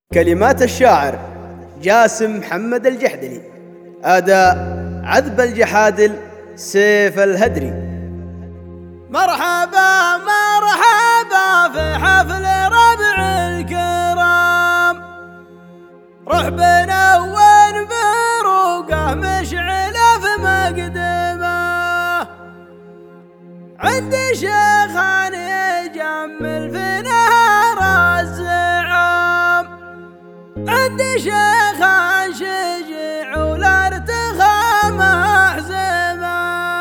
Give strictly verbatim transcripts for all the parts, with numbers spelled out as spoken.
كلمات الشاعر جاسم محمد الجحدلي، أداء عذب الجحادل سيف الهدري. مرحبا مرحبا في حفل ربع الكرام، رحبنا وين بروقه مشعله في مقدمه، عندي شيخان يجمل في نهر الزعام، عندي شيخان شجع ولا ارتخى محزمه،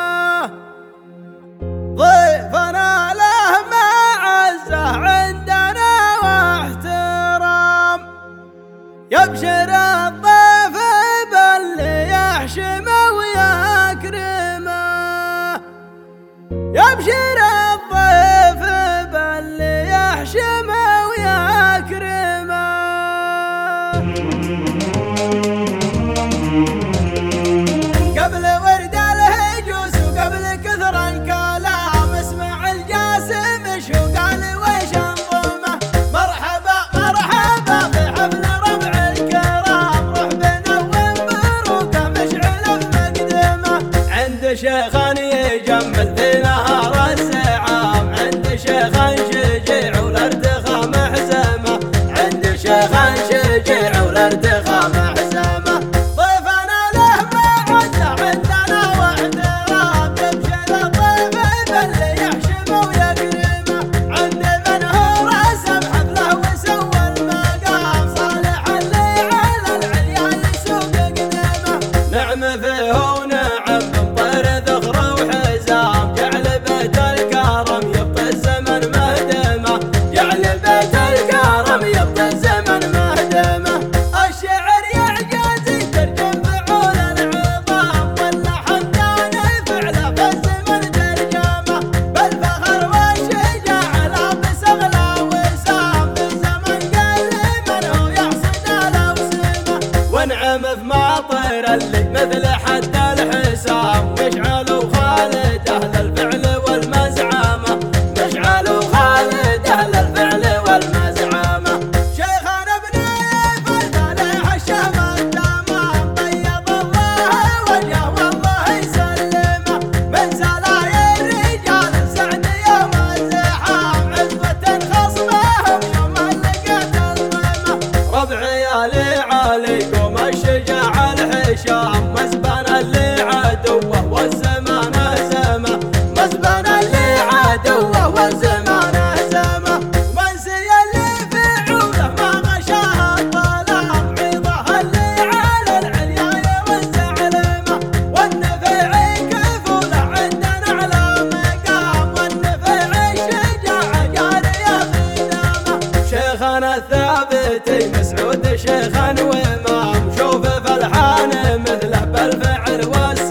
ضيفنا له معزه عندنا واحترام، يبشر الضيف باللي يحشمه ويكرمه، يبشر الضيف باللي يحشمه ويكرمه. قبل ورد الهجوس وقبل كثر الكلام اسمع الجاسم شو قال ويش انظمه. مرحبا مرحبا في حفل ربع الكرام، رحبنا ومبروكه مشعله في مقدمه، عند شيخان يجمل في نهار الزعام، عند شيخان شجيع والارتخاء محزمه، عند شيخان شجيع والارتخاء محزمه، ضيفنا له معزه عندنا واحترام، يبشر الضيف باللي يحشمه ويكرمه، عند من هو رسم حفله وسوى المقام، صالح اللي على العليا يسوق قدمه، نعم فيه ونعم من طير ذخره وحزام، جعل بيت الكرم يبقى الزمن مهدمه، جعل بيت الكرم يبقى الزمن مهدمه، الشعر يعجز يترجم فعول العظام، واللحن كان فعله في الزمن ترجمه، بالفخر والشجاعه لابس اغلى وسام، في الزمن قل من هو يحصد الاوسمه، ونعم في ماطر اللي مثل حد الحسام، مشعل وخالد اهل الفعل والمزعمه، مشعل وخالد اهل الفعل والمزعمه، شيخنا بنايف الفالح الشهم التمام، طيب الله وجهه والله يسلمه، من سلايا الرجال سعد يوم الزحام، عزوة خصمهم يوم لقيت الظلمه، ربعي يا عليكم الشجاع الحشام، مسبن اللي عدوه والزمان هزمه، مسبن اللي عدوه والزمان هزمه، ومنسي اللي في عوده ما غشاه الظلام، عيضه اللي على العليا يوزع علمه، والنفع كفوله عندنا على مقام، والنفع الشجاعه جاريه في دمه، شيخنا الثابتي مسعود شيخا وامام، شوف في الحان مثله بالفعل والسلام.